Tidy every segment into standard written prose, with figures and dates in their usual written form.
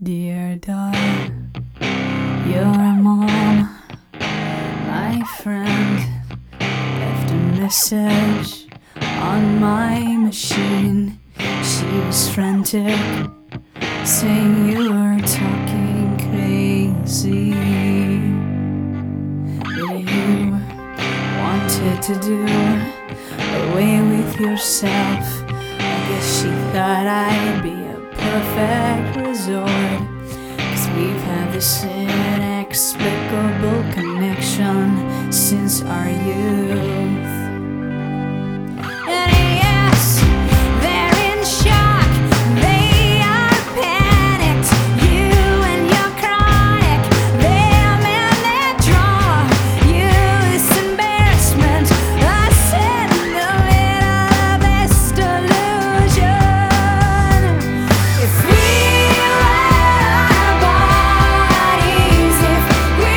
Dear daughter, your mom, my friend, left a message on my machine. She was frantic, saying you were talking crazy, that you wanted to do away with yourself. I guess she thought I'd be a perfect resort, 'cause we've had this inexplicable connection since our youth. And yes, they're in shock, they are panicked. You and your chronic, them and their draw. You this embarrassment, us in the middle of this delusion. If we were bodies, if we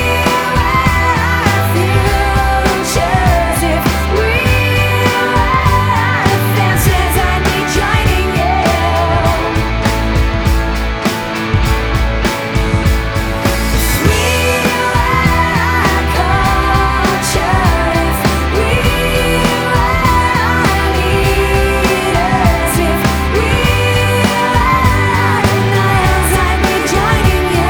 were futures, if we were fences, I'd be joining you. If we were culture, if we were leaders, if we were niles, I'd be joining you.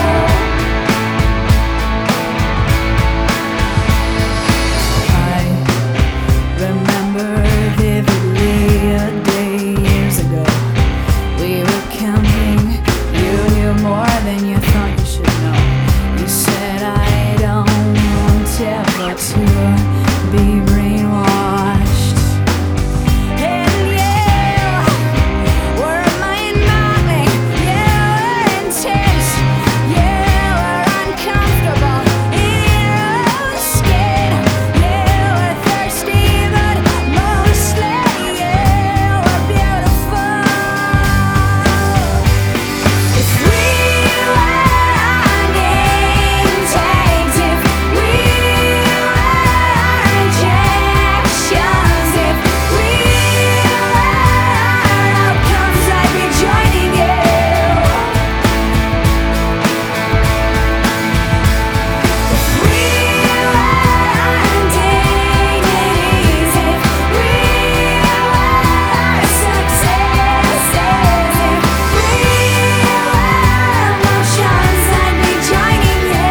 I remember vividly a day years ago. We were camping. You knew more than you thought you should know. You said I don't want ever to be brainwashed. And you were mind-boggling. You were intense. You were uncomfortable in your own skin. You were thirsty, but mostly you were beautiful. If we were name tags, if we were injections, if we were outcomes, I'd be joining you. If we were dignities, if we were successes, if we were emotions, I'd be joining you.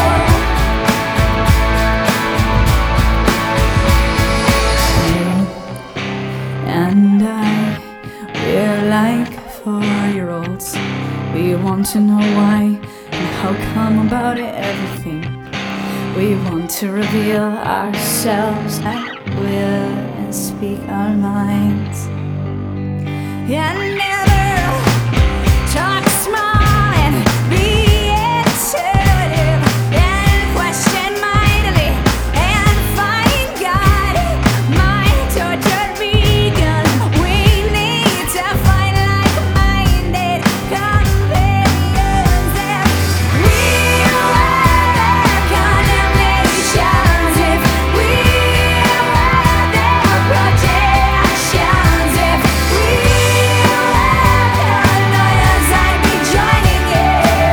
You and I, we're like 4-year-olds. We want to know why and how come about everything. We want to reveal ourselves at will and speak our minds. And never talk small and be intuitive and question mightily and find God. My tortured vegan, we need to find like-minded companions. If we were condemnations, if we were their projections, if we were paranoias, I'd be joining you.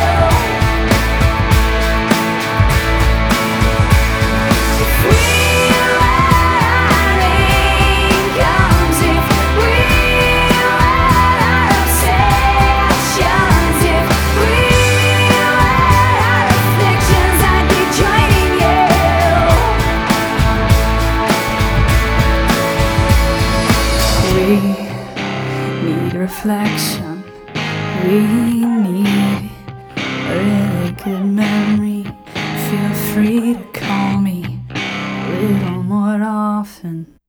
If we were incomes, if we were obsessions, if we were afflictions, I'd be joining you. We need reflection. We need a really good memory. Feel free to call me a little more often.